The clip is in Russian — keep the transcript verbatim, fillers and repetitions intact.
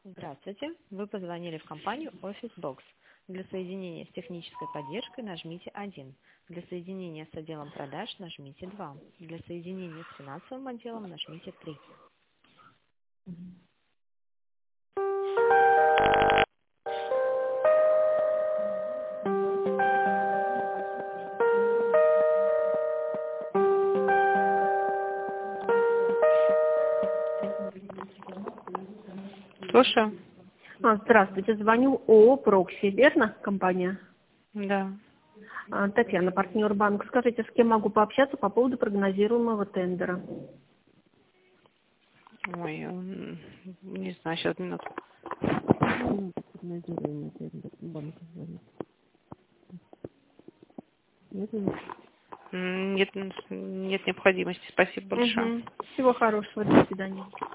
Здравствуйте, вы позвонили в компанию OfficeBox. Для соединения с технической поддержкой нажмите один. Для соединения с отделом продаж нажмите два. Для соединения с финансовым отделом нажмите три. Слушаю. А, Здравствуйте, звоню ООО «Прокси», верно, компания? Да. А, Татьяна, партнер банк. Скажите, с кем могу пообщаться по поводу прогнозируемого тендера? Ой, м, не знаю, сейчас минуту. Прогнозируемый тендер. Банк звонит. Нет, нет. М, Нет, нет необходимости. Спасибо большое. Угу. Всего хорошего, до свидания.